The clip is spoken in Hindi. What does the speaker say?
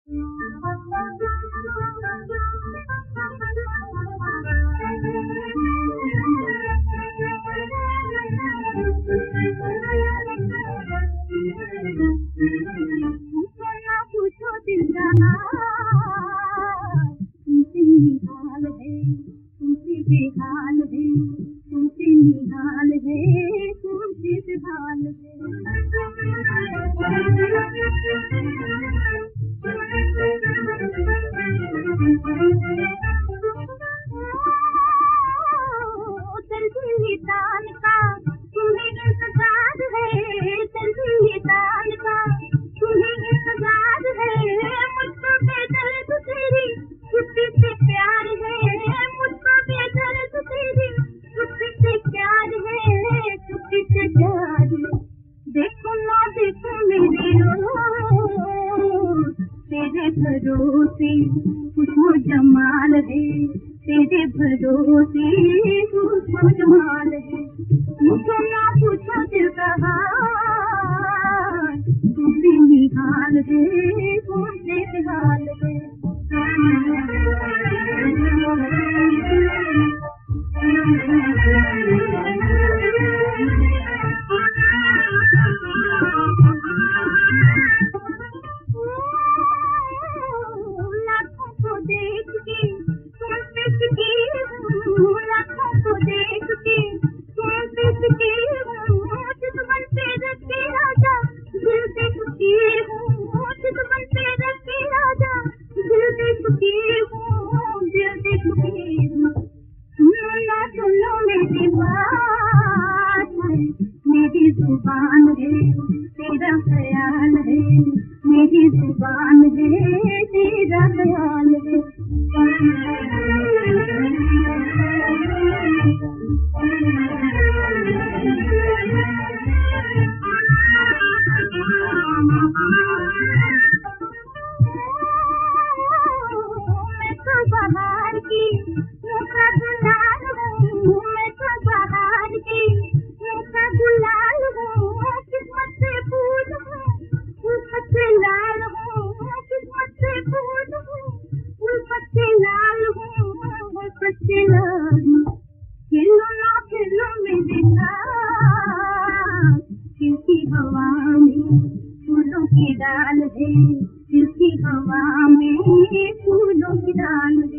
पूछो दिल का हाल, तुमसे निहाल है, तुमसे बेहाल है, तुमसे निहाल है, तुमसे बेहाल है। तान का तुम्हें इंतजार है, तान का तुम्हें इंतजार है, मुझको बेदर्द तेरी छुट्टी से प्यार है, मुझको बेदर्द तेरी छुट्टी से प्यार है, छुट्टी से प्यार है। देखो ना देखो मेरी ओर, तेरे भरोसे खुशबू जमाल है, तेरे भरोसे खुशबू जमाल है। मुझको ना पूछो दिल का हाल, तुमसे निहाल है, तुमसे बेहाल है। लाखों को देख के तुम पे टिकी हूँ, लाखों को देख के तुम पे टिकी हूँ, चितवन पे रखे राजा दिल से सुखी हूँ, चितवन पे रखे राजा दिल से सुखी हूँ, दिल से सुखी हूँ। सुनो ना सुनो मेरी बात है, मेरी जुबान है, तेरा ख्याल है, मेरी जुबान है, तेरा ख्याल है। मैं तो बहार की मुझका गुलाल हूँ, मैं तो बहार की मुझका गुलाल हूँ, किस्मत से फूल हूँ, उल्फत से लाल हूँ, किस्मत से फूल हूँ, उल्फत से लाल हूँ, उल्फत से लाल हूँ। खेलो ना खेलो मेरे साथ, खिलती हवा में फूलों की डाल है, खिलती हवा में फूलों की डाल है।